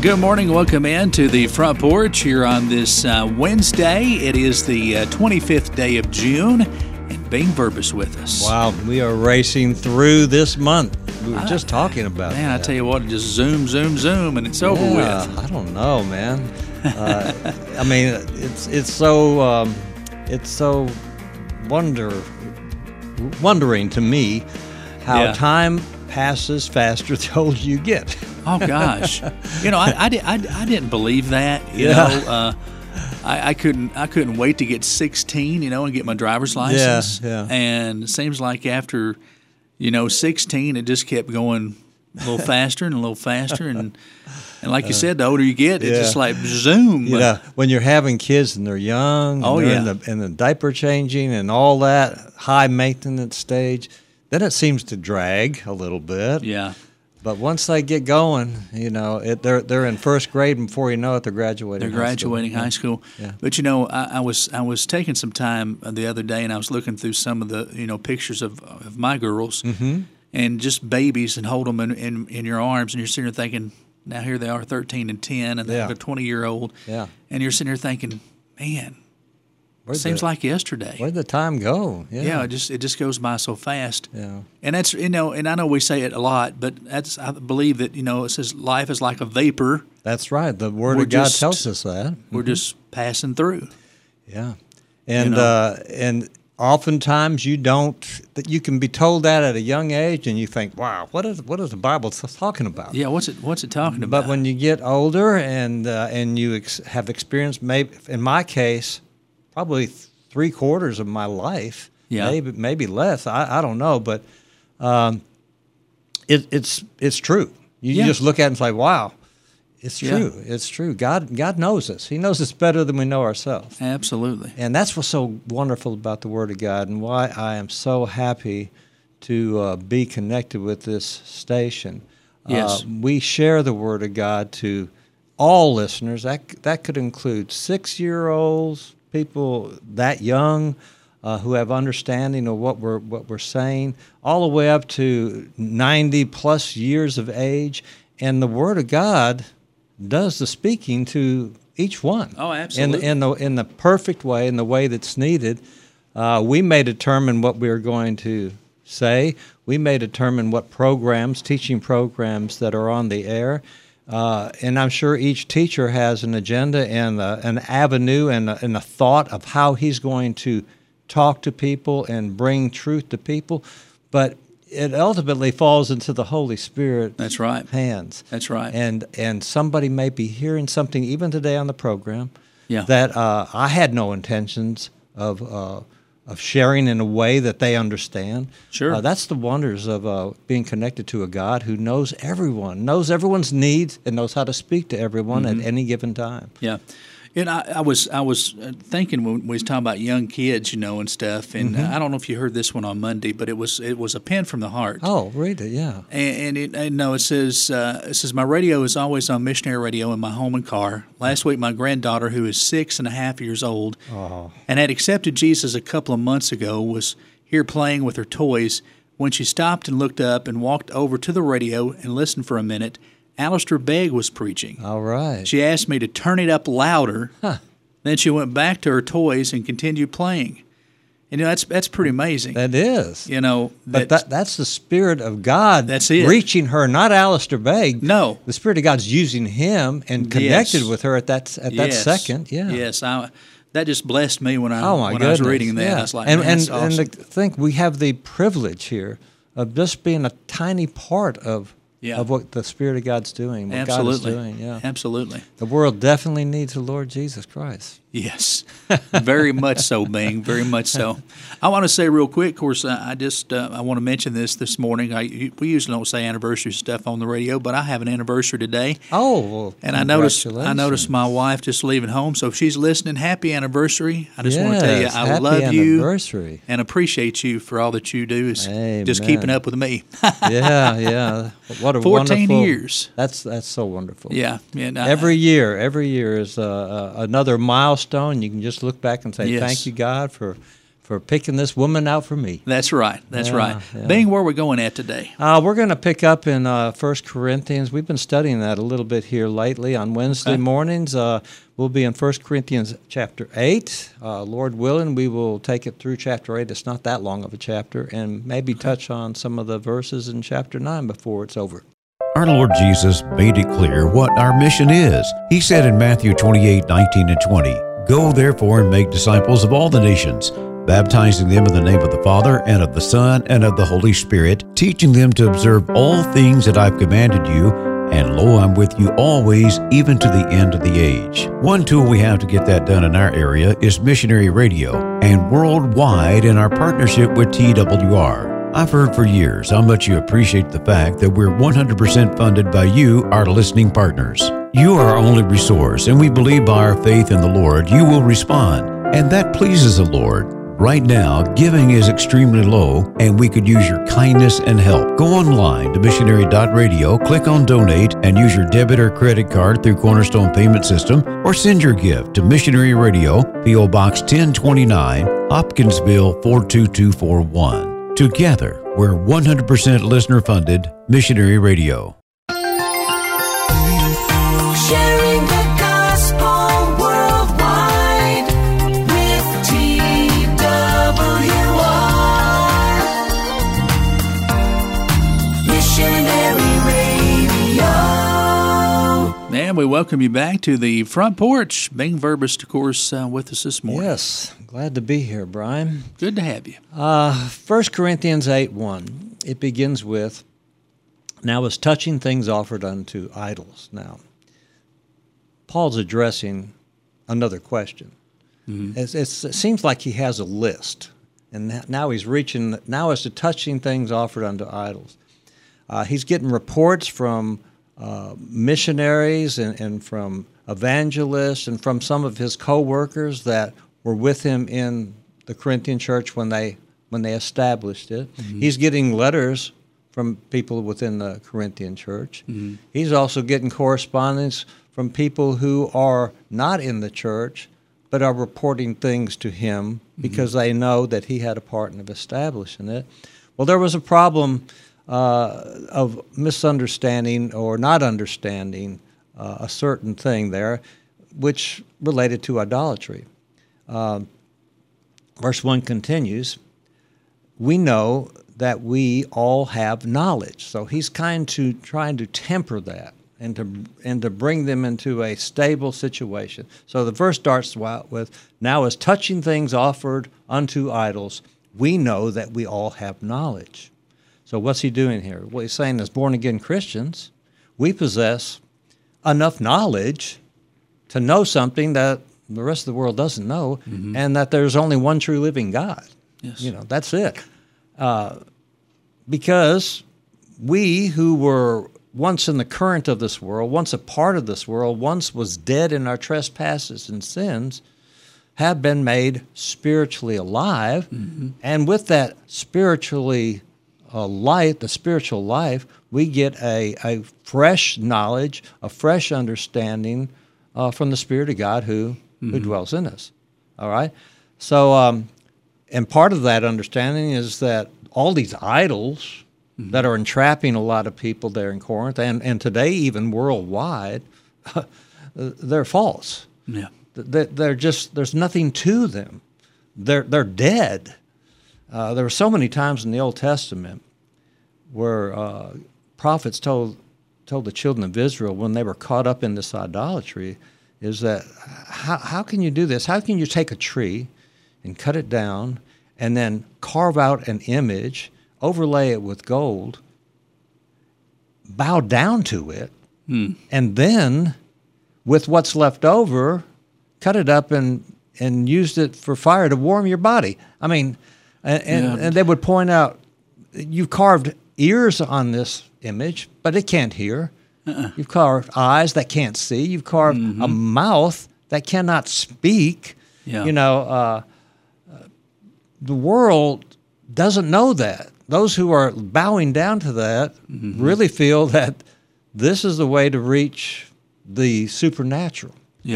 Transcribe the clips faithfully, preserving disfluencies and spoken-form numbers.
Good morning. Welcome in to the front porch here on this uh, Wednesday. It is the uh, twenty-fifth day of June, and Bing Verbus with us. Wow, we are racing through this month. We were I, just talking about Man, that. I tell you what, just zoom, zoom, zoom, and it's over yeah, with. I don't know, man. Uh, I mean, it's it's so um, it's so wonder wondering to me how Yeah. time passes faster the older you get. Oh gosh, you know, I, I, di- I, I didn't believe that. You Yeah. know, uh, I, I couldn't I couldn't wait to get sixteen. You know, and get my driver's license. yeah. And it seems like after, you know, sixteen, it just kept going a little faster and a little faster, and and like you said, the older you get, it's yeah. just like zoom. You know, when you're having kids and they're young, and Oh, they're yeah. in the, in the diaper changing and all that high maintenance stage, then it seems to drag a little bit. Yeah. But once they get going, you know, it, they're they're in first grade, and before you know it, they're graduating. They're high graduating school. high school. Yeah. But you know, I, I was I was taking some time the other day, and I was looking through some of the you know pictures of, of my girls, Mm-hmm. and just babies, and hold them in, in, in your arms, and you're sitting there thinking, now here they are, thirteen and ten, and they Yeah. have a twenty year old, Yeah. and you're sitting there thinking, man, Where'd seems the, like yesterday. where'd the time go? Yeah. Yeah, it just it just goes by so fast. Yeah. And that's you know, and I know we say it a lot, but that's I believe that you know it says life is like a vapor. That's right. The Word We're of God just- tells us that. We're just passing through. Yeah. And know. uh, and oftentimes you don't. That you can be told that at a young age, and you think, "Wow, what is what is the Bible t- talking about?" Yeah, what's it what's it talking about? But when you get older and uh, and you ex- have experienced, maybe in my case, probably three quarters of my life, Yeah. maybe maybe less. I, I don't know, but um, it, it's it's true. You Yeah. just look at it and say, "Wow, it's Yeah. true. It's true." God God knows us. He knows us better than we know ourselves. Absolutely. And that's what's so wonderful about the Word of God, and why I am so happy to uh, be connected with this station. Yes. Uh, we share the Word of God to all listeners. That that could include six-year-olds, people that young uh, who have understanding of what we're what we're saying, all the way up to ninety plus years of age. And the Word of God does the speaking to each one. Oh, absolutely. In, in the in the perfect way, in the way that's needed. Uh, we may determine what we're going to say. We may determine what programs, teaching programs that are on the air. Uh, and I'm sure each teacher has an agenda and a, an avenue and a, and a thought of how he's going to talk to people and bring truth to people. But it ultimately falls into the Holy Spirit. That's right. Hands. That's right. And and somebody may be hearing something even today on the program Yeah. that uh, I had no intentions of uh, of sharing in a way that they understand. Sure. Uh, that's the wonders of uh, being connected to a God who knows everyone, knows everyone's needs, and knows how to speak to everyone Mm-hmm. at any given time. Yeah, and I, I was I was thinking when we was talking about young kids, you know, and stuff. And Mm-hmm. I don't know if you heard this one on Monday, but it was it was a pen from the heart. Oh, read it, yeah. And, and it and no, it says uh, it says my radio is always on missionary radio in my home and car. Last week, my granddaughter, who is six and a half years old, Oh. and had accepted Jesus a couple of months ago, was here playing with her toys when she stopped and looked up and walked over to the radio and listened for a minute. Alistair Begg was preaching. All right. She asked me to turn it up louder. Huh. Then she went back to her toys and continued playing. And, you know, that's that's pretty amazing. That is. you know, But that, that's the Spirit of God That's it. reaching her, not Alistair Begg. No. The Spirit of God's using him and connected Yes. with her at that at that Yes. second. Yeah. Yes, I, that just blessed me when I Oh my when goodness! I was reading that. Yeah. I was like, and man, and that's awesome. and to think we have the privilege here of just being a tiny part of Yeah. of what the Spirit of God's doing, what Absolutely. God is doing. Yeah, Absolutely. the world definitely needs the Lord Jesus Christ. Yes, very much so, Bing. Very much so. I want to say real quick. Of course, I I just uh, I want to mention this this morning. I we usually don't say anniversary stuff on the radio, but I have an anniversary today, Oh, well, and I noticed I congratulations. noticed my wife just leaving home. So if she's listening, happy anniversary! I just want to tell you, Yes, I happy love you anniversary. and appreciate you for all that you do. Is just Amen. keeping up with me. yeah, yeah. What a Fourteen wonderful years. That's that's so wonderful. Yeah, and I- Every year, every year is uh, uh, another milestone. You can just look back and say, Yes. "Thank you, God, for for picking this woman out for me. That's right. That's Yeah, right. yeah. Bing, where are we going at today? Uh, we're going to pick up in uh, First Corinthians. We've been studying that a little bit here lately on Wednesday Okay. mornings. Uh, we'll be in First Corinthians chapter eight. Uh, Lord willing, we will take it through chapter eight. It's not that long of a chapter, and maybe touch on some of the verses in chapter nine before it's over. Our Lord Jesus made it clear what our mission is. He said in Matthew twenty-eight, nineteen and twenty, "Go therefore and make disciples of all the nations, baptizing them in the name of the Father, and of the Son, and of the Holy Spirit, teaching them to observe all things that I've commanded you, and lo, I'm with you always, even to the end of the age." One tool we have to get that done in our area is Missionary Radio, and worldwide in our partnership with T W R. I've heard for years how much you appreciate the fact that we're one hundred percent funded by you, our listening partners. You are our only resource, and we believe by our faith in the Lord, you will respond, and that pleases the Lord. Right now, giving is extremely low, and we could use your kindness and help. Go online to missionary dot radio, click on Donate, and use your debit or credit card through Cornerstone Payment System, or send your gift to Missionary Radio, P O Box ten twenty-nine, Hopkinsville four two two four one. Together, we're one hundred percent listener-funded Missionary Radio. Sharing the gospel worldwide with T W R. Missionary Radio. And we welcome you back to the front porch. Bing Verbis, of course, uh, with us this morning. Yes, glad to be here, Brian. Good to have you. Uh, First Corinthians eight one, it begins with, "Now as touching things offered unto idols." Now, Paul's addressing another question. Mm-hmm. It's, it's, it seems like he has a list, and now he's reaching, now as to touching things offered unto idols. Uh, he's getting reports from uh, missionaries and, and from evangelists and from some of his co-workers that were with him in the Corinthian church when they when they established it. Mm-hmm. He's getting letters from people within the Corinthian church. Mm-hmm. He's also getting correspondence from people who are not in the church but are reporting things to him because mm-hmm. they know that he had a part in establishing it. Well, there was a problem uh, of misunderstanding or not understanding uh, a certain thing there, which related to idolatry. Um, verse one continues, "We know that we all have knowledge." So he's kind to trying to temper that and to and to bring them into a stable situation. So the verse starts out with, "Now as touching things offered unto idols, we know that we all have knowledge." So what's he doing here? What he's saying is, born-again Christians, we possess enough knowledge to know something that the rest of the world doesn't know, mm-hmm. and that there's only one true living God. Yes. You know, that's it. Uh, because we who were once in the current of this world, once a part of this world, once was dead in our trespasses and sins, have been made spiritually alive. Mm-hmm. And with that spiritually uh, light, the spiritual life, we get a, a fresh knowledge, a fresh understanding uh, from the Spirit of God who Mm-hmm. who dwells in us. All right? So, um, and part of that understanding is that all these idols mm-hmm. that are entrapping a lot of people there in Corinth, and, and today even worldwide, they're false. Yeah. They're, they're just, there's nothing to them. They're, they're dead. Uh, there were so many times in the Old Testament where uh, prophets told, told the children of Israel when they were caught up in this idolatry, is that how, how can you do this? How can you take a tree and cut it down and then carve out an image, overlay it with gold, bow down to it, hmm. and then with what's left over, cut it up and, and used it for fire to warm your body? I mean, and, and, yeah. and they would point out, you've carved ears on this image, but it can't hear. Uh-uh. You've carved eyes that can't see. You've carved mm-hmm. a mouth that cannot speak. Yeah. You know, uh, uh, the world doesn't know that. Those who are bowing down to that mm-hmm. really feel that this is the way to reach the supernatural. Yeah.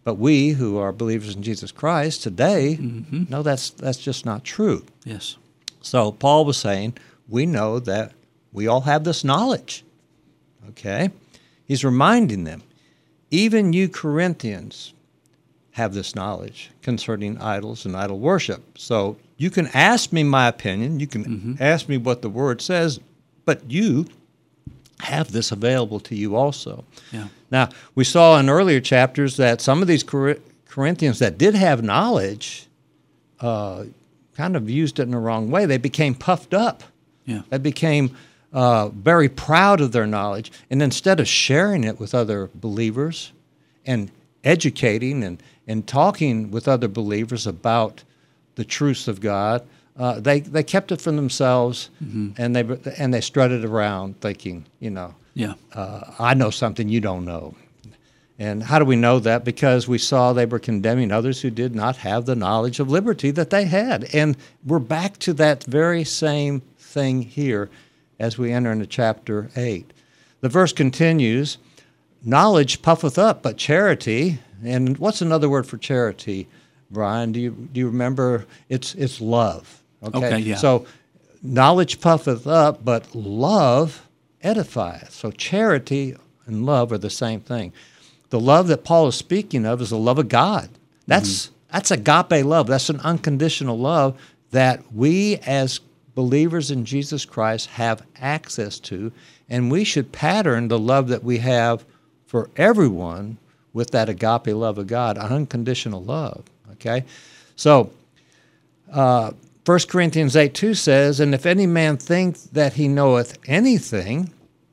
But we who are believers in Jesus Christ today Mm-hmm. know that's that's just not true. Yes. So Paul was saying, we know that we all have this knowledge. Okay? He's reminding them, even you Corinthians have this knowledge concerning idols and idol worship. So you can ask me my opinion, you can Mm-hmm. ask me what the Word says, but you have this available to you also. Yeah. Now, we saw in earlier chapters that some of these Cor- Corinthians that did have knowledge uh, kind of used it in the wrong way. They became puffed up. Yeah. They became uh, very proud of their knowledge. And instead of sharing it with other believers and educating and, and talking with other believers about the truths of God, uh, they, they kept it for themselves, Mm-hmm. and they and they strutted around thinking, you know, Yeah. uh, I know something you don't know. And how do we know that? Because we saw they were condemning others who did not have the knowledge of liberty that they had. And we're back to that very same thing here as we enter into chapter eight. The verse continues, knowledge puffeth up, but charity, and what's another word for charity, Brian? Do you do you remember? It's it's love. Okay, Okay, yeah. So knowledge puffeth up, but love edifieth. So charity and love are the same thing. The love that Paul is speaking of is the love of God. That's Mm-hmm. that's agape love. That's an unconditional love that we as believers in Jesus Christ have access to, and we should pattern the love that we have for everyone with that agape love of God, unconditional love. Okay? So, uh, First Corinthians eight two says, and if any man think that he knoweth anything,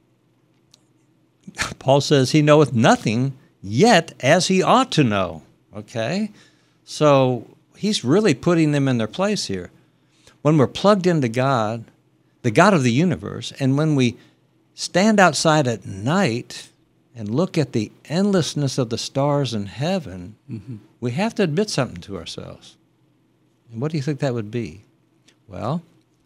Paul says he knoweth nothing yet as he ought to know. Okay? So he's really putting them in their place here. When we're plugged into God, the God of the universe, and when we stand outside at night and look at the endlessness of the stars in heaven, mm-hmm. we have to admit something to ourselves. And what do you think that would be? Well,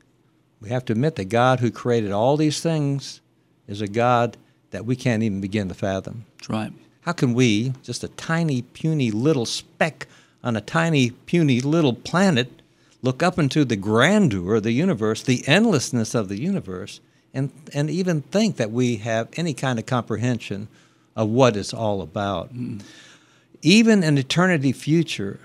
we have to admit that God who created all these things is a God that we can't even begin to fathom. That's right. How can we, just a tiny, puny little speck on a tiny, puny little planet, look up into the grandeur of the universe, the endlessness of the universe, and, and even think that we have any kind of comprehension of what it's all about? Mm. Even in eternity future,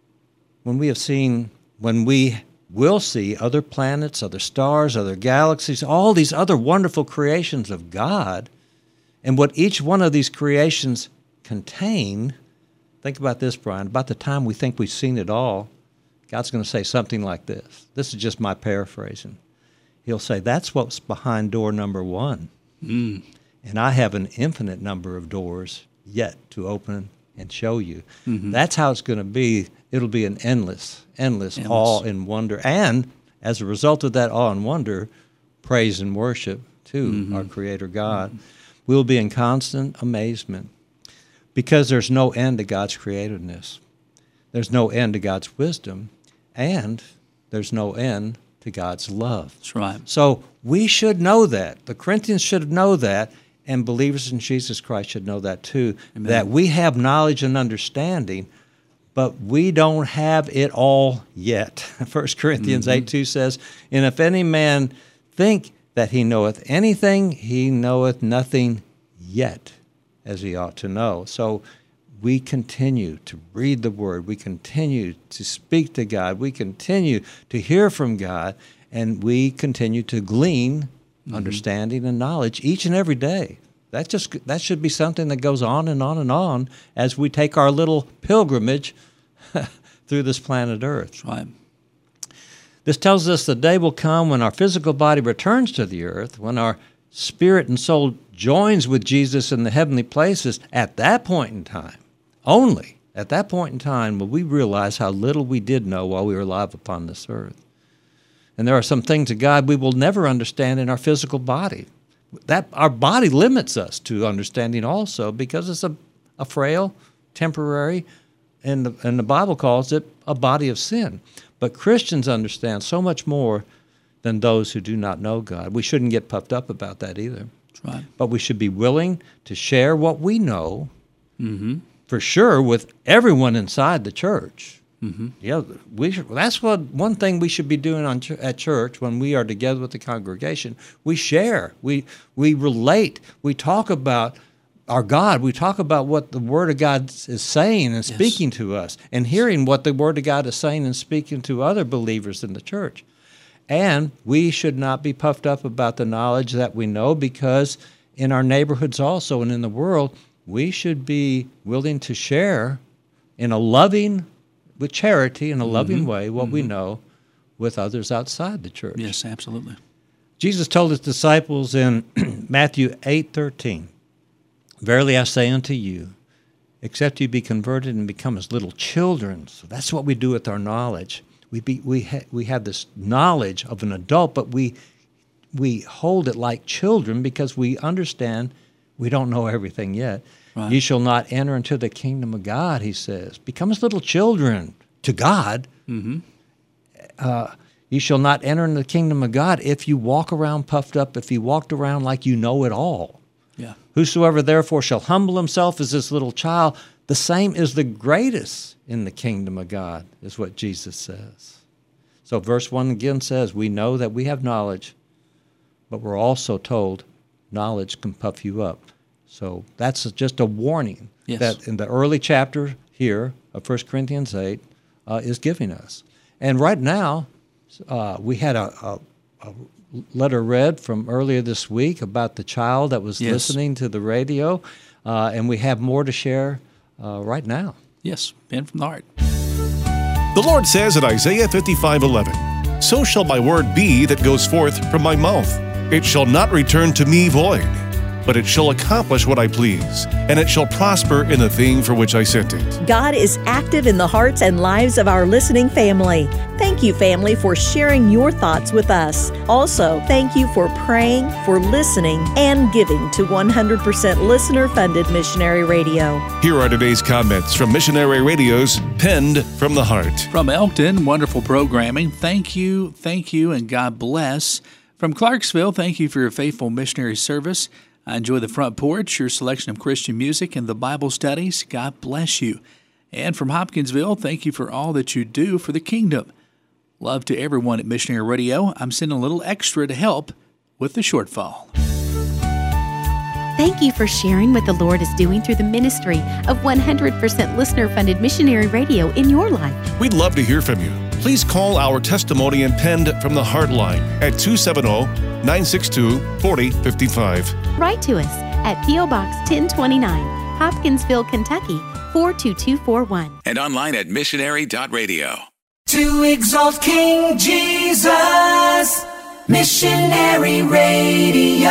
when we have seen, when we will see other planets, other stars, other galaxies, all these other wonderful creations of God, and what each one of these creations contain, think about this, Brian, about the time we think we've seen it all, God's going to say something like this. This is just my paraphrasing. He'll say, that's what's behind door number one. Mm. And I have an infinite number of doors yet to open and show you. Mm-hmm. That's how it's going to be. It'll be an endless, endless, Endless. awe and wonder. And as a result of that awe and wonder, praise and worship to Mm-hmm. our Creator God. Mm-hmm. We'll be in constant amazement because there's no end to God's creativeness. There's no end to God's wisdom, and there's no end to God's love. That's right. So we should know that. The Corinthians should know that, and believers in Jesus Christ should know that too, Amen. that we have knowledge and understanding, but we don't have it all yet. First Corinthians Mm-hmm. eight two says, and if any man think that he knoweth anything, he knoweth nothing yet as he ought to know. So we continue to read the Word. We continue to speak to God. We continue to hear from God. And we continue to glean mm-hmm. understanding and knowledge each and every day. That just that should be something that goes on and on and on as we take our little pilgrimage through this planet Earth. That's right. This tells us the day will come when our physical body returns to the earth, when our spirit and soul joins with Jesus in the heavenly places. At that point in time, only at that point in time, will we realize how little we did know while we were alive upon this earth. And there are some things of God we will never understand in our physical body. That our body limits us to understanding also because it's a, a frail, temporary, and the, and the Bible calls it a body of sin. But Christians understand so much more than those who do not know God. We shouldn't get puffed up about that either. That's right. But we should be willing to share what we know Mm-hmm. for sure with everyone inside the church. Mm-hmm. Yeah, we should, that's what one thing we should be doing on ch- at church when we are together with the congregation. We share, we we relate, we talk about our God. We talk about what the Word of God is saying and speaking yes. to us, and hearing what the Word of God is saying and speaking to other believers in the church. And we should not be puffed up about the knowledge that we know, because in our neighborhoods also and in the world, we should be willing to share in a loving, with charity, in a mm-hmm. loving way, what mm-hmm. we know with others outside the church. Yes, absolutely. Jesus told his disciples in Matthew eight thirteen, "Verily I say unto you, except you be converted and become as little children." So that's what we do with our knowledge. We be, we ha, we have this knowledge of an adult, but we we hold it like children because we understand we don't know everything yet. Right. "You shall not enter into the kingdom of God," he says. Become as little children to God. Mm-hmm. Uh, you shall not enter into the kingdom of God if you walk around puffed up, if you walked around like you know it all. Yeah. "Whosoever therefore shall humble himself as this little child, the same is the greatest in the kingdom of God," is what Jesus says. So verse one again says, we know that we have knowledge, but we're also told knowledge can puff you up. So that's just a warning yes. that in the early chapter here of First Corinthians eight uh, is giving us. And right now, uh, we had a, a, a letter read from earlier this week about the child that was yes. listening to the radio, uh, and we have more to share uh, right now. Yes, Ben from the Heart. The Lord says in Isaiah fifty-five eleven, "So shall my word be that goes forth from my mouth. It shall not return to me void, but it shall accomplish what I please, and it shall prosper in the thing for which I sent it." God is active in the hearts and lives of our listening family. Thank you, family, for sharing your thoughts with us. Also, thank you for praying, for listening, and giving to one hundred percent listener-funded Missionary Radio. Here are today's comments from Missionary Radio's Penned from the Heart. From Elkton, wonderful programming. Thank you, thank you, and God bless. From Clarksville, thank you for your faithful missionary service. I enjoy the front porch, your selection of Christian music, and the Bible studies. God bless you. And from Hopkinsville, thank you for all that you do for the kingdom. Love to everyone at Missionary Radio. I'm sending a little extra to help with the shortfall. Thank you for sharing what the Lord is doing through the ministry of one hundred percent listener-funded Missionary Radio in your life. We'd love to hear from you. Please call our testimony and Penned from the Heart line at two seven zero, nine six two, four zero five five. Write to us at P O Box ten twenty-nine, Hopkinsville, Kentucky four two two four one. And online at missionary dot radio. To exalt King Jesus, Missionary Radio.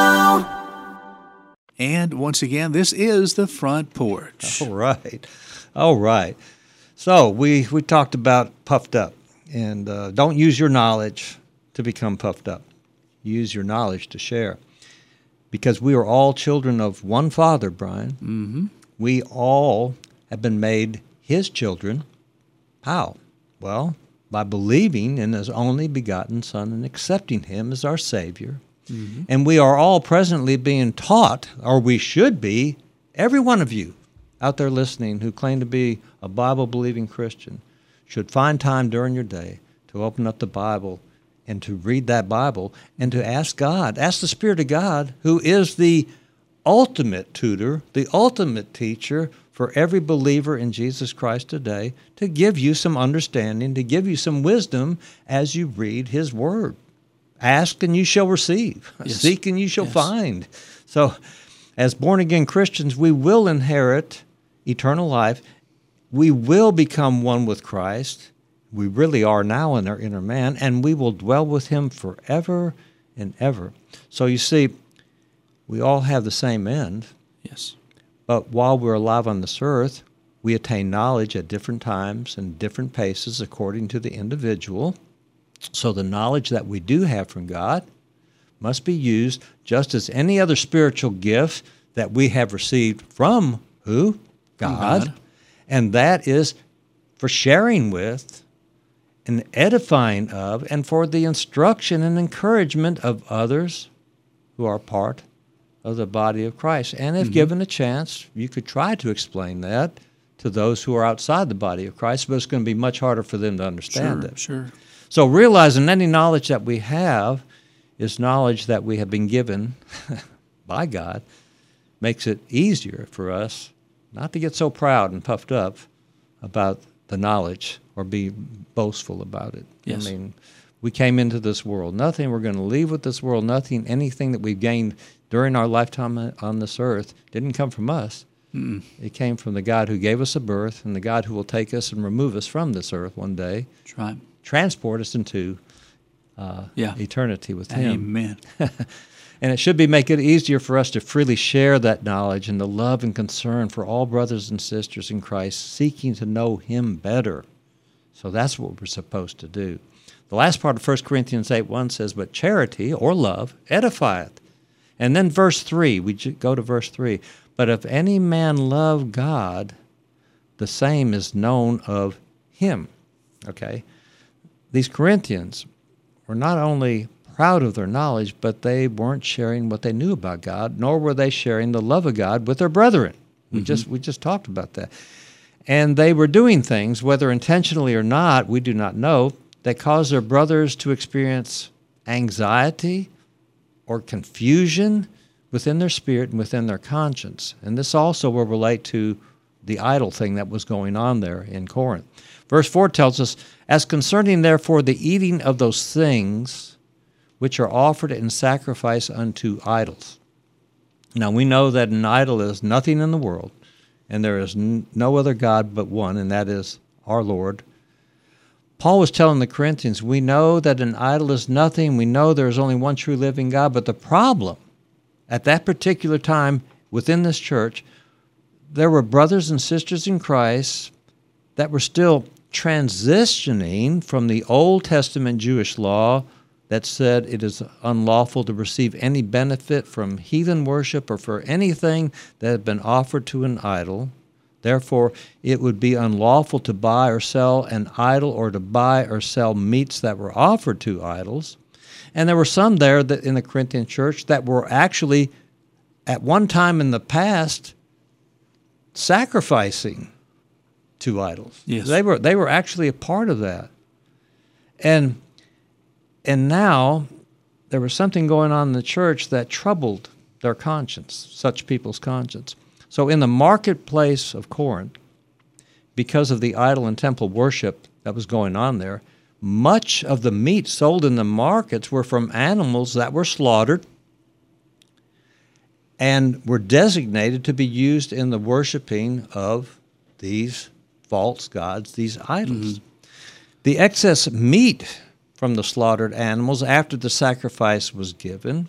And once again, this is the front porch. All right. All right. So we, we talked about puffed up. And uh, don't use your knowledge to become puffed up. Use your knowledge to share. Because we are all children of one Father, Brian. Mm-hmm. We all have been made His children. How? Well, by believing in His only begotten Son and accepting Him as our Savior. Mm-hmm. And we are all presently being taught, or we should be, every one of you out there listening who claim to be a Bible-believing Christian should find time during your day to open up the Bible and to read that Bible and to ask God, ask the Spirit of God, who is the ultimate tutor, the ultimate teacher for every believer in Jesus Christ today, to give you some understanding, to give you some wisdom as you read His Word. Ask and you shall receive. Yes. Seek and you shall yes. find. So as born-again Christians, we will inherit eternal life. We will become one with Christ. We really are now in our inner man, and we will dwell with Him forever and ever. So you see, we all have the same end. Yes. But while we're alive on this earth, we attain knowledge at different times and different paces according to the individual. So the knowledge that we do have from God must be used just as any other spiritual gift that we have received from who? God. God. And that is for sharing with and edifying of and for the instruction and encouragement of others who are part of the body of Christ. And if Mm-hmm. given a chance, you could try to explain that to those who are outside the body of Christ, but it's going to be much harder for them to understand Sure, it. sure. So realizing any knowledge that we have is knowledge that we have been given by God makes it easier for us not to get so proud and puffed up about the knowledge or be boastful about it. Yes. I mean, we came into this world. Nothing we're going to leave with this world, nothing, anything that we've gained during our lifetime on this earth didn't come from us. Mm-mm. It came from the God who gave us a birth and the God who will take us and remove us from this earth one day, That's right. transport us into uh, Yeah. eternity with Him. Amen. And it should be make it easier for us to freely share that knowledge and the love and concern for all brothers and sisters in Christ, seeking to know Him better. So that's what we're supposed to do. The last part of First Corinthians eight one says, but charity, or love, edifieth. And then verse three, we go to verse three. But if any man love God, the same is known of him. Okay? These Corinthians were not only proud of their knowledge, but they weren't sharing what they knew about God, nor were they sharing the love of God with their brethren. We Mm-hmm. just we just talked about that. And they were doing things, whether intentionally or not, we do not know, that caused their brothers to experience anxiety or confusion within their spirit and within their conscience. And this also will relate to the idol thing that was going on there in Corinth. Verse four tells us, as concerning therefore the eating of those things which are offered in sacrifice unto idols. Now we know that an idol is nothing in the world, and there is n- no other God but one, and that is our Lord. Paul was telling the Corinthians, we know that an idol is nothing. We know there is only one true living God, but the problem at that particular time within this church, there were brothers and sisters in Christ that were still transitioning from the Old Testament Jewish law that said it is unlawful to receive any benefit from heathen worship or for anything that had been offered to an idol. Therefore, it would be unlawful to buy or sell an idol or to buy or sell meats that were offered to idols. And there were some there that in the Corinthian church that were actually, at one time in the past, sacrificing to idols. Yes. They were they were actually a part of that. And and now there was something going on in the church that troubled their conscience, such people's conscience. So in the marketplace of Corinth, because of the idol and temple worship that was going on there, much of the meat sold in the markets were from animals that were slaughtered and were designated to be used in the worshiping of these false gods, these idols. Mm-hmm. The excess meat from the slaughtered animals after the sacrifice was given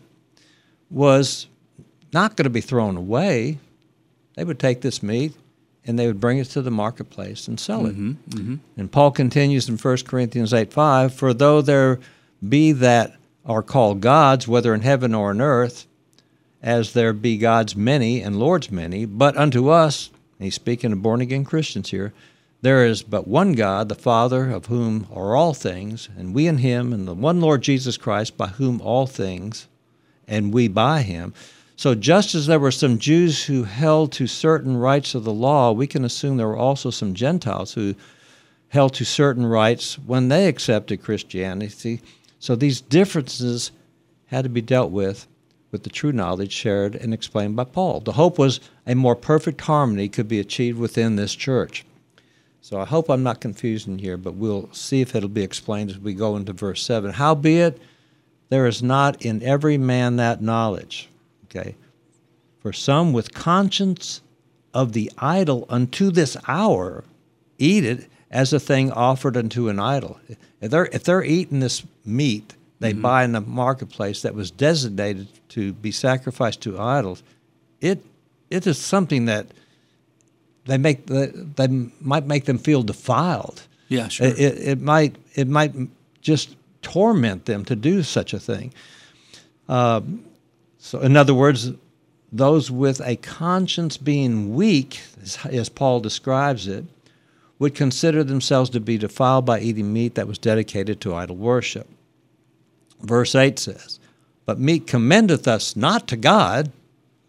was not going to be thrown away. They would take this meat and they would bring it to the marketplace and sell it. Mm-hmm, mm-hmm. And Paul continues in First Corinthians eight five, for though there be that are called gods, whether in heaven or in earth, as there be gods many and lords many, but unto us, and he's speaking of born-again Christians here, there is but one God, the Father, of whom are all things, and we in him, and the one Lord Jesus Christ, by whom all things, and we by him. So just as there were some Jews who held to certain rights of the law, we can assume there were also some Gentiles who held to certain rights when they accepted Christianity. So these differences had to be dealt with with the true knowledge shared and explained by Paul. The hope was a more perfect harmony could be achieved within this church. So I hope I'm not confusing here, but we'll see if it'll be explained as we go into verse seven. Howbeit, there is not in every man that knowledge. Okay, for some with conscience of the idol unto this hour eat it as a thing offered unto an idol. If they're, if they're eating this meat they mm-hmm. buy in the marketplace that was designated to be sacrificed to idols, it it is something that they make the, they might make them feel defiled. Yeah, sure. It, it, it might it might just torment them to do such a thing. Uh, So, in other words, those with a conscience being weak, as, as Paul describes it, would consider themselves to be defiled by eating meat that was dedicated to idol worship. Verse eight says, but meat commendeth us not to God,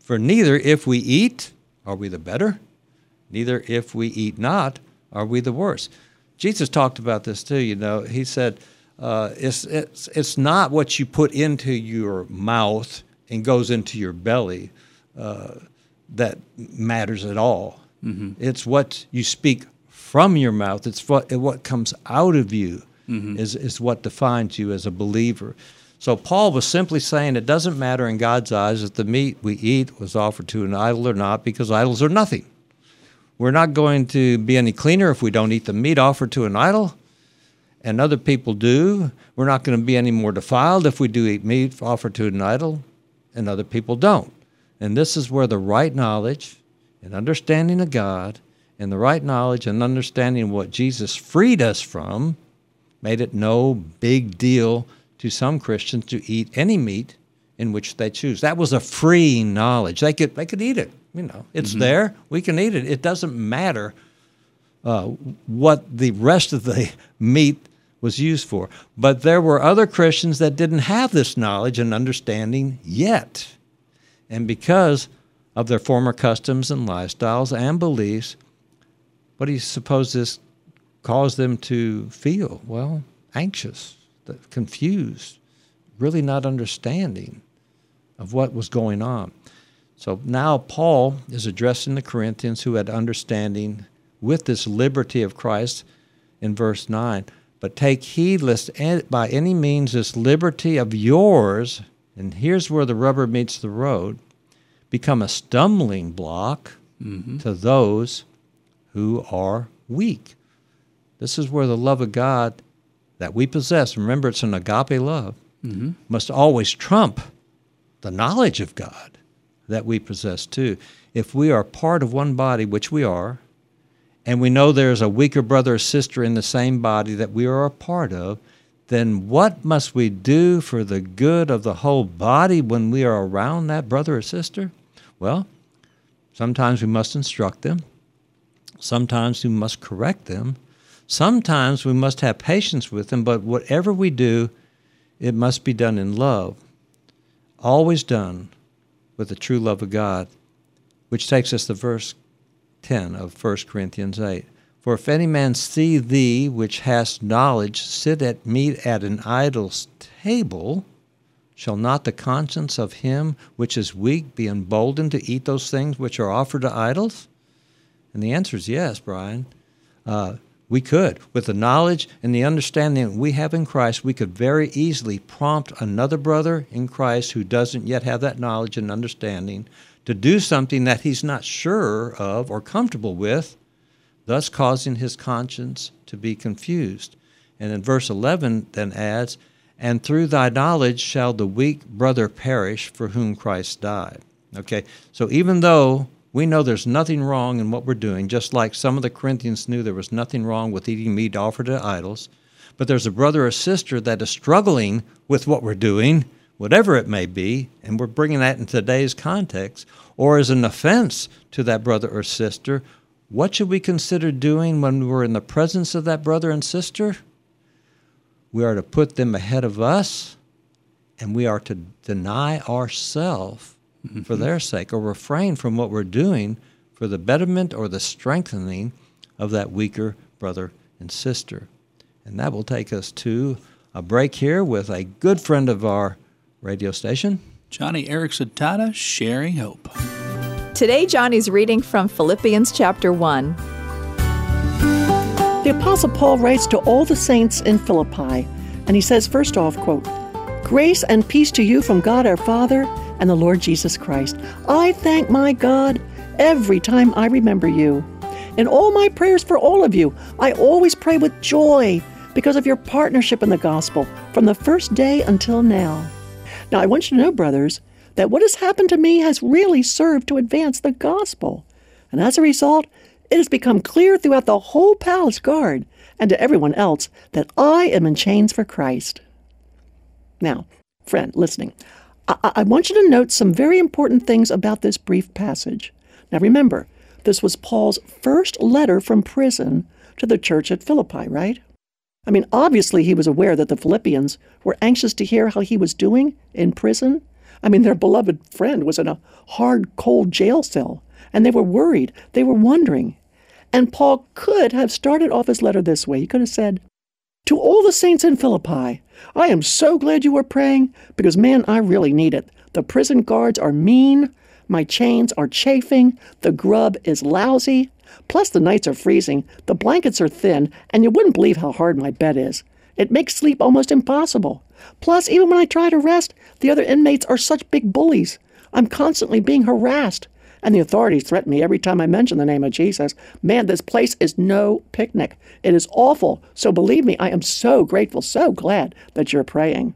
For neither if we eat, are we the better? Neither if we eat not, are we the worse. Jesus talked about this too, you know. He said, uh, it's, it's, it's not what you put into your mouth and goes into your belly uh, that matters at all. Mm-hmm. It's what you speak from your mouth. It's what, what comes out of you mm-hmm. is, is what defines you as a believer. So Paul was simply saying it doesn't matter in God's eyes if the meat we eat was offered to an idol or not, because idols are nothing. We're not going to be any cleaner if we don't eat the meat offered to an idol, and other people do. We're not going to be any more defiled if we do eat meat offered to an idol, and other people don't. And this is where the right knowledge and understanding of God and the right knowledge and understanding what Jesus freed us from made it no big deal to some Christians to eat any meat in which they choose. That was a free knowledge. They could they could eat it. You know, it's mm-hmm. there. We can eat it. It doesn't matter uh, what the rest of the meat was used for. But there were other Christians that didn't have this knowledge and understanding yet. And because of their former customs and lifestyles and beliefs, what do you suppose this caused them to feel? Well, anxious, confused, really not understanding of what was going on. So now Paul is addressing the Corinthians who had understanding with this liberty of Christ in verse nine. But take heed lest by any means this liberty of yours, and here's where the rubber meets the road, become a stumbling block mm-hmm. to those who are weak. This is where the love of God that we possess, remember it's an agape love, mm-hmm. must always trump the knowledge of God that we possess too. If we are part of one body, which we are, and we know there's a weaker brother or sister in the same body that we are a part of, then what must we do for the good of the whole body when we are around that brother or sister? Well, sometimes we must instruct them. Sometimes we must correct them. Sometimes we must have patience with them, but whatever we do, it must be done in love. Always done with the true love of God, which takes us to verse ten of First Corinthians eight. For if any man see thee, which hast knowledge, sit at meat at an idol's table, shall not the conscience of him which is weak be emboldened to eat those things which are offered to idols? And the answer is yes, Brian. Uh, we could. With the knowledge and the understanding that we have in Christ, we could very easily prompt another brother in Christ who doesn't yet have that knowledge and understanding to do something that he's not sure of or comfortable with, thus causing his conscience to be confused. And in verse eleven then adds, and through thy knowledge shall the weak brother perish for whom Christ died. Okay, so even though we know there's nothing wrong in what we're doing, just like some of the Corinthians knew there was nothing wrong with eating meat offered to idols, but there's a brother or sister that is struggling with what we're doing, whatever it may be, and we're bringing that in today's context, or as an offense to that brother or sister, what should we consider doing when we're in the presence of that brother and sister? We are to put them ahead of us, and we are to deny ourselves mm-hmm. for their sake, or refrain from what we're doing for the betterment or the strengthening of that weaker brother and sister. And that will take us to a break here with a good friend of our radio station, Johnny Erickson Tata, sharing hope. Today, Johnny's reading from Philippians chapter one. The Apostle Paul writes to all the saints in Philippi, and he says, first off, quote, grace and peace to you from God our Father and the Lord Jesus Christ. I thank my God every time I remember you. In all my prayers for all of you, I always pray with joy because of your partnership in the gospel from the first day until now. Now, I want you to know, brothers, that what has happened to me has really served to advance the gospel. And as a result, it has become clear throughout the whole palace guard and to everyone else that I am in chains for Christ. Now, friend, listening, I, I want you to note some very important things about this brief passage. Now, remember, this was Paul's first letter from prison to the church at Philippi, right? I mean, obviously he was aware that the Philippians were anxious to hear how he was doing in prison. I mean, their beloved friend was in a hard, cold jail cell, and they were worried. They were wondering. And Paul could have started off his letter this way. He could have said, "To all the saints in Philippi, I am so glad you were praying, because, man, I really need it. The prison guards are mean. My chains are chafing. The grub is lousy. Plus, the nights are freezing. The blankets are thin, and you wouldn't believe how hard my bed is. It makes sleep almost impossible. Plus, even when I try to rest, the other inmates are such big bullies. I'm constantly being harassed, and the authorities threaten me every time I mention the name of Jesus. Man, this place is no picnic. It is awful. So believe me, I am so grateful, so glad that you're praying."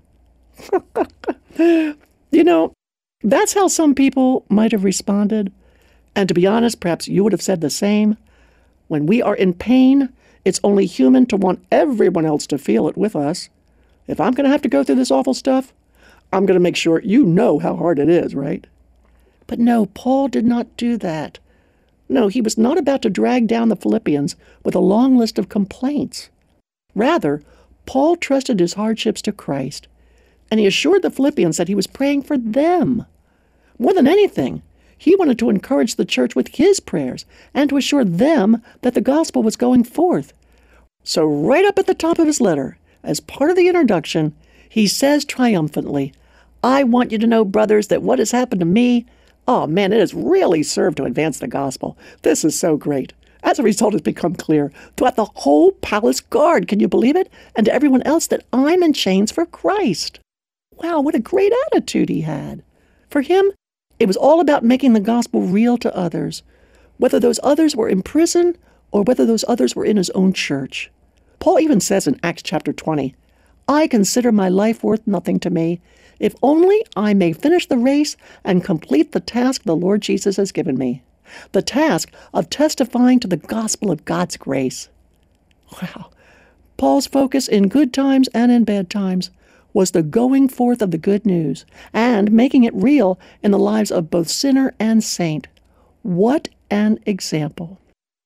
You know, that's how some people might have responded. And to be honest, perhaps you would have said the same. When we are in pain, it's only human to want everyone else to feel it with us. If I'm going to have to go through this awful stuff, I'm going to make sure you know how hard it is, right? But no, Paul did not do that. No, he was not about to drag down the Philippians with a long list of complaints. Rather, Paul trusted his hardships to Christ, and he assured the Philippians that he was praying for them. More than anything, he wanted to encourage the church with his prayers and to assure them that the gospel was going forth. So right up at the top of his letter, as part of the introduction, he says triumphantly, "I want you to know, brothers, that what has happened to me, oh man, it has really served to advance the gospel. This is so great. As a result, it's become clear throughout the whole palace guard, can you believe it? And to everyone else that I'm in chains for Christ." Wow, what a great attitude he had. For him, it was all about making the gospel real to others, whether those others were in prison or whether those others were in his own church. Paul even says in Acts chapter twenty, "I consider my life worth nothing to me, if only I may finish the race and complete the task the Lord Jesus has given me, the task of testifying to the gospel of God's grace." Wow. Paul's focus in good times and in bad times was the going forth of the good news and making it real in the lives of both sinner and saint. What an example.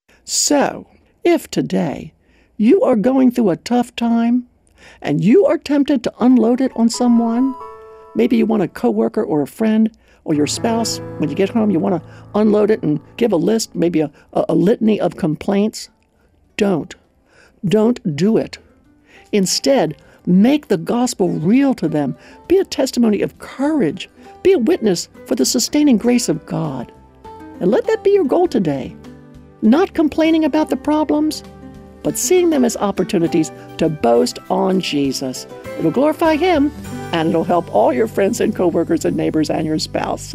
So, if today you are going through a tough time and you are tempted to unload it on someone, maybe you want a coworker or a friend or your spouse, when you get home you want to unload it and give a list, maybe a, a, a litany of complaints, don't. Don't do it. Instead, make the gospel real to them. Be a testimony of courage. Be a witness for the sustaining grace of God. And let that be your goal today. Not complaining about the problems, but seeing them as opportunities to boast on Jesus. It'll glorify Him, and it'll help all your friends and coworkers and neighbors and your spouse.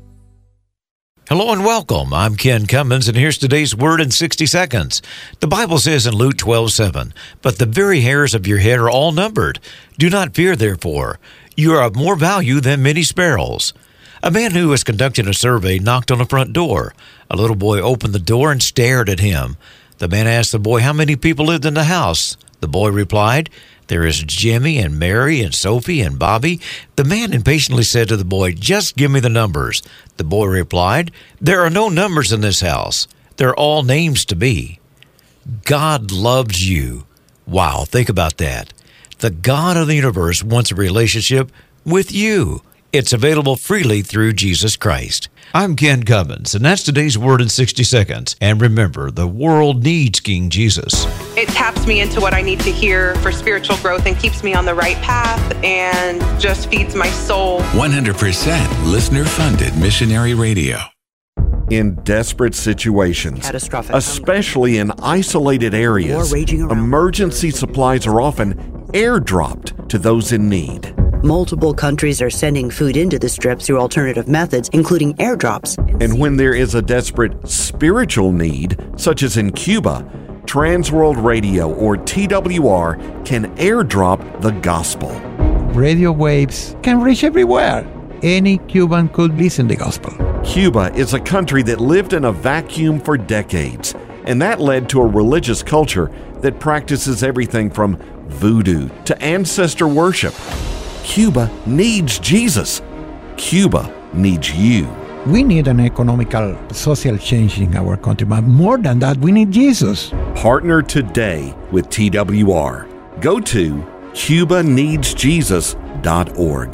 Hello and welcome. I'm Ken Cummins, and here's today's Word in sixty seconds. The Bible says in Luke twelve seven, "But the very hairs of your head are all numbered. Do not fear, therefore. You are of more value than many sparrows." A man who was conducting a survey knocked on the front door. A little boy opened the door and stared at him. The man asked the boy how many people lived in the house. The boy replied, "There is Jimmy and Mary and Sophie and Bobby." The man impatiently said to the boy, "Just give me the numbers." The boy replied, "There are no numbers in this house. They're all names to me." God loves you. Wow, think about that. The God of the universe wants a relationship with you. It's available freely through Jesus Christ. I'm Ken Cummins, and that's today's Word in sixty seconds. And remember, the world needs King Jesus. It taps me into what I need to hear for spiritual growth and keeps me on the right path and just feeds my soul. one hundred percent listener-funded missionary radio. In desperate situations, Catastrophic. especially in isolated areas, War raging around. emergency supplies are often airdropped to those in need. Multiple countries are sending food into the Strip through alternative methods, including airdrops. And when there is a desperate spiritual need, such as in Cuba, Transworld Radio or T W R can airdrop the gospel. Radio waves can reach everywhere. Any Cuban could listen to the gospel. Cuba is a country that lived in a vacuum for decades, and that led to a religious culture that practices everything from voodoo to ancestor worship. Cuba needs Jesus. Cuba needs you. We need an economical, social change in our country, but more than that, we need Jesus. Partner today with T W R. Go to cuba needs jesus dot org.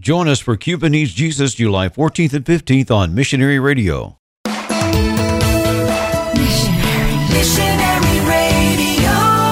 Join us for Cuba Needs Jesus July fourteenth and fifteenth on Missionary Radio. Missionary, Missionary Radio.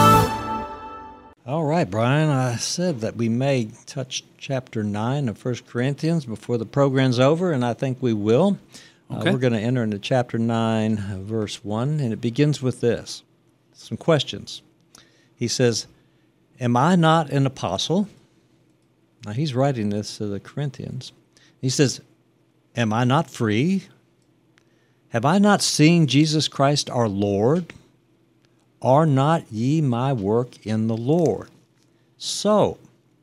All right, Brian, I said that we may touch chapter nine of First Corinthians before the program's over, and I think we will. Okay. Uh, we're going to enter into chapter nine, verse one, and it begins with this. Some questions. He says, am I not an apostle? Now, he's writing this to the Corinthians. He says, am I not free? Have I not seen Jesus Christ our Lord? Are not ye my work in the Lord? So,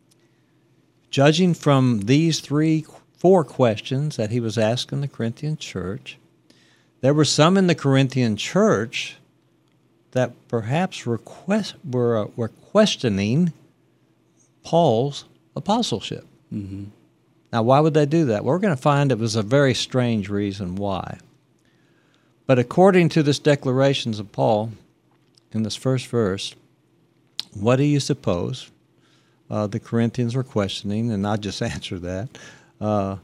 judging from these three, four questions that he was asking the Corinthian church, there were some in the Corinthian church that perhaps were, quest, were, uh, were questioning Paul's apostleship. Mm-hmm. Now, why would they do that? Well, we're going to find it was a very strange reason why. But according to this declarations of Paul in this first verse, what do you suppose uh, the Corinthians were questioning? And I'll just answer that. Uh,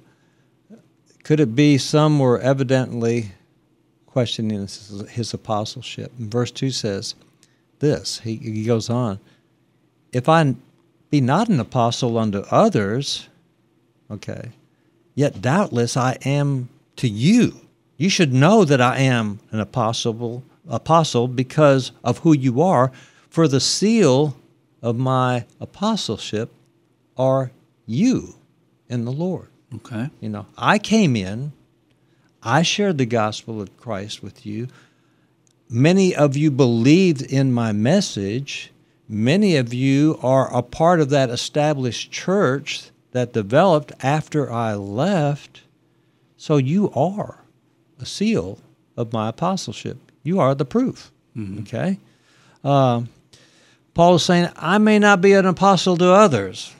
could it be some were evidently questioning his, his apostleship? And verse two says this. He, he goes on, if I be not an apostle unto others, okay, yet doubtless I am to you. You should know that I am an apostle, apostle because of who you are, for the seal of my apostleship are you in the Lord. Okay. You know, I came in, I shared the gospel of Christ with you. Many of you believed in my message. Many of you are a part of that established church that developed after I left. So you are a seal of my apostleship. You are the proof. Mm-hmm. Okay? Uh, Paul is saying, I may not be an apostle to others,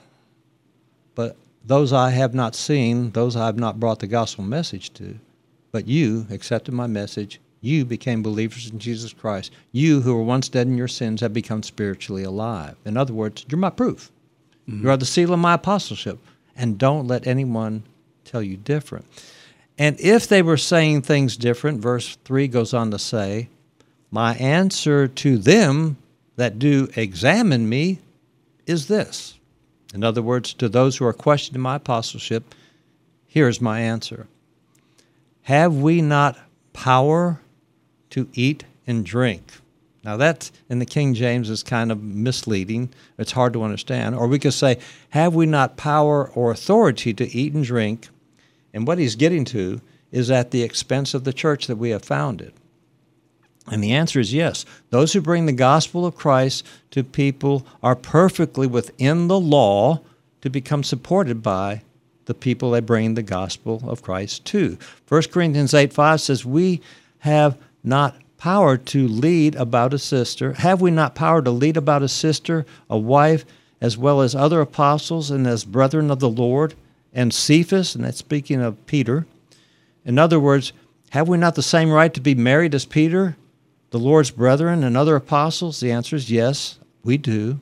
but those I have not seen, those I have not brought the gospel message to, but you accepted my message. You became believers in Jesus Christ. You who were once dead in your sins have become spiritually alive. In other words, you're my proof. Mm-hmm. You are the seal of my apostleship. And don't let anyone tell you different. And if they were saying things different, verse three goes on to say, my answer to them that do examine me is this. In other words, to those who are questioning my apostleship, here's my answer. Have we not power to eat and drink? Now that in the King James is kind of misleading. It's hard to understand. Or we could say, have we not power or authority to eat and drink? And what he's getting to is at the expense of the church that we have founded. And the answer is yes. Those who bring the gospel of Christ to people are perfectly within the law to become supported by the people they bring the gospel of Christ to. First Corinthians eight five says, we have not power to lead about a sister. Have we not power to lead about a sister, a wife, as well as other apostles and as brethren of the Lord, and Cephas, and that's speaking of Peter. In other words, have we not the same right to be married as Peter, the Lord's brethren, and other apostles? The answer is yes, we do.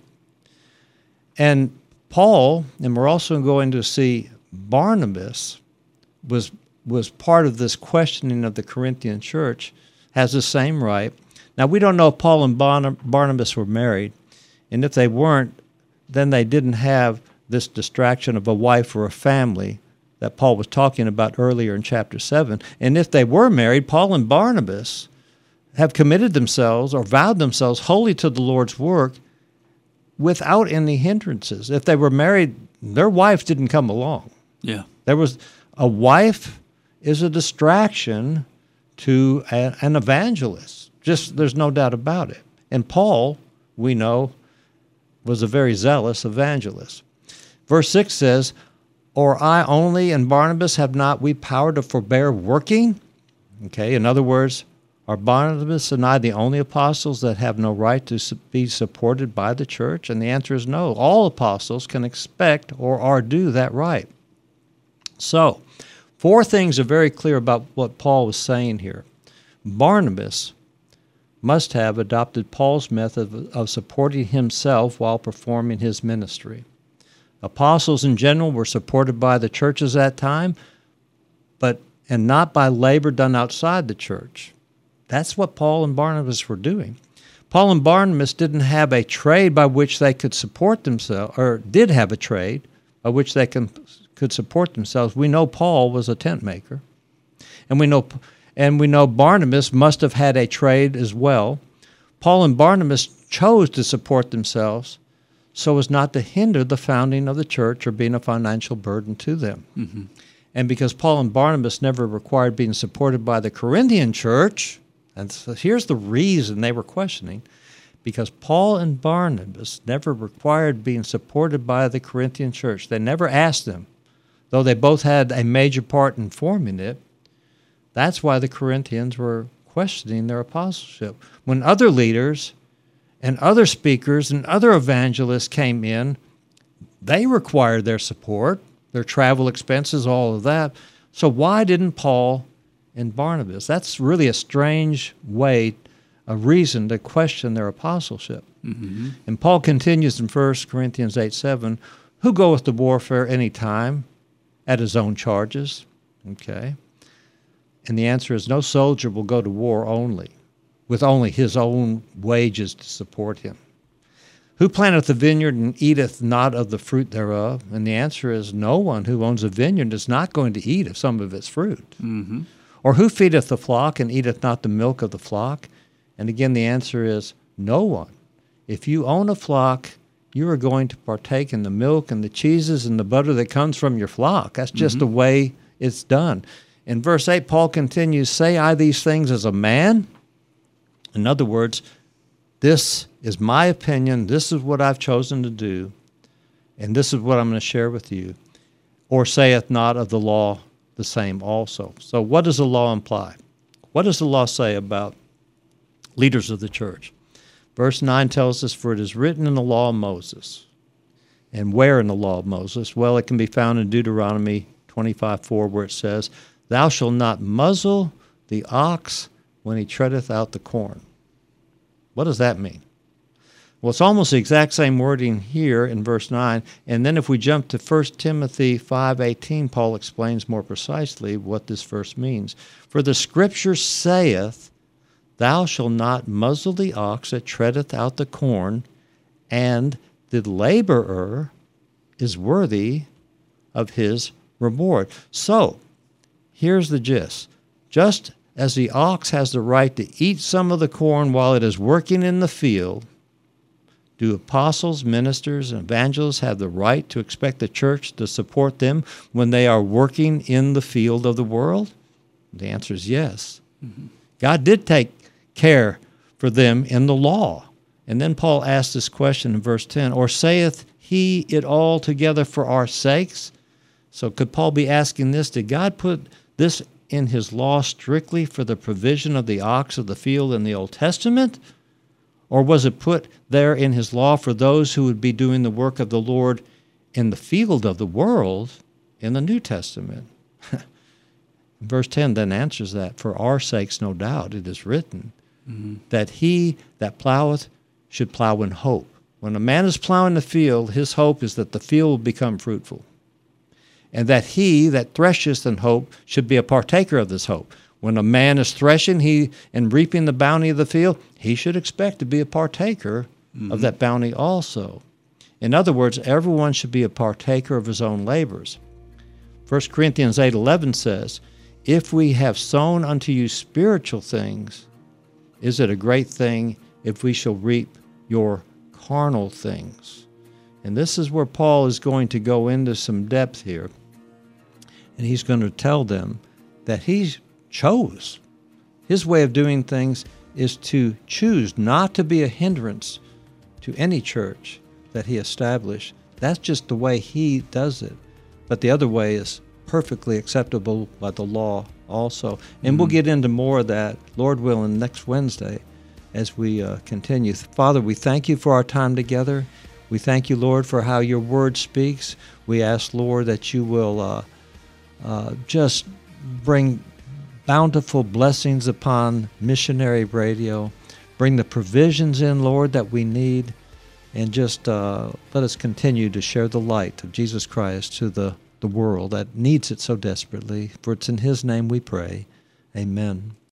And Paul, and we're also going to see Barnabas, was was part of this questioning of the Corinthian church, has the same right. Now, we don't know if Paul and Barnabas were married, and if they weren't, then they didn't have this distraction of a wife or a family that Paul was talking about earlier in chapter seven. And if they were married, Paul and Barnabas have committed themselves or vowed themselves wholly to the Lord's work without any hindrances. If they were married, their wife didn't come along. Yeah. There was a wife is a distraction to a, an evangelist. Just there's no doubt about it. And Paul, we know, was a very zealous evangelist. Verse six says, or I only and Barnabas have not we power to forbear working? Okay, in other words, are Barnabas and I the only apostles that have no right to be supported by the church? And the answer is no. All apostles can expect or are due that right. So, four things are very clear about what Paul was saying here. Barnabas must have adopted Paul's method of supporting himself while performing his ministry. Apostles in general were supported by the churches at that time, but and not by labor done outside the church. That's what Paul and Barnabas were doing. Paul and Barnabas didn't have a trade by which they could support themselves, or did have a trade by which they can, could support themselves. We know Paul was a tent maker, and we know and we know Barnabas must have had a trade as well. Paul and Barnabas chose to support themselves so as not to hinder the founding of the church or being a financial burden to them. Mm-hmm. And because Paul and Barnabas never required being supported by the Corinthian church, and so here's the reason they were questioning, because Paul and Barnabas never required being supported by the Corinthian church. They never asked them, though they both had a major part in forming it. That's why the Corinthians were questioning their apostleship. When other leaders and other speakers and other evangelists came in, they required their support, their travel expenses, all of that. So why didn't Paul and Barnabas? That's really a strange way, a reason to question their apostleship. Mm-hmm. And Paul continues in First Corinthians eight seven, who goeth to warfare any time at his own charges? Okay. And the answer is no soldier will go to war only, with only his own wages to support him. Who planteth the vineyard and eateth not of the fruit thereof? And the answer is no one who owns a vineyard is not going to eat of some of its fruit. Mm-hmm. Or who feedeth the flock and eateth not the milk of the flock? And again, the answer is no one. If you own a flock, you are going to partake in the milk and the cheeses and the butter that comes from your flock. That's just mm-hmm. the way it's done. In verse eight, Paul continues, say I these things as a man? In other words, this is my opinion, this is what I've chosen to do, and this is what I'm going to share with you. Or saith not of the law the same also. So what does the law imply? What does the law say about leaders of the church? Verse nine tells us, for it is written in the law of Moses. And where in the law of Moses? Well, it can be found in Deuteronomy twenty-five four, where it says, thou shalt not muzzle the ox when he treadeth out the corn. What does that mean? Well, it's almost the exact same wording here in verse nine. And then if we jump to First Timothy five eighteen, Paul explains more precisely what this verse means. For the scripture saith, thou shalt not muzzle the ox that treadeth out the corn, and the laborer is worthy of his reward. So, here's the gist. Just as the ox has the right to eat some of the corn while it is working in the field, do apostles, ministers, and evangelists have the right to expect the church to support them when they are working in the field of the world? The answer is yes. Mm-hmm. God did take care for them in the law. And then Paul asks this question in verse ten, or saith he it all together for our sakes? So could Paul be asking this? Did God put this in his law strictly for the provision of the ox of the field in the Old Testament? Or was it put there in his law for those who would be doing the work of the Lord in the field of the world in the New Testament? Verse ten then answers that. For our sakes, no doubt, it is written mm-hmm. that he that ploweth should plow in hope. When a man is plowing the field, his hope is that the field will become fruitful, and that he that thresheth in hope should be a partaker of this hope. When a man is threshing he and reaping the bounty of the field, he should expect to be a partaker mm-hmm. of that bounty also. In other words, everyone should be a partaker of his own labors. First Corinthians eight eleven says, if we have sown unto you spiritual things, is it a great thing if we shall reap your carnal things? And this is where Paul is going to go into some depth here. And he's going to tell them that he chose. His way of doing things is to choose not to be a hindrance to any church that he established. That's just the way he does it. But the other way is perfectly acceptable by the law also. And mm-hmm. we'll get into more of that, Lord willing, next Wednesday as we uh, continue. Father, we thank you for our time together. We thank you, Lord, for how your word speaks. We ask, Lord, that you will uh, uh, just bring bountiful blessings upon Missionary Radio. Bring the provisions in, Lord, that we need. and just uh, let us continue to share the light of Jesus Christ to the, the world that needs it so desperately. For it's in His name we pray. Amen.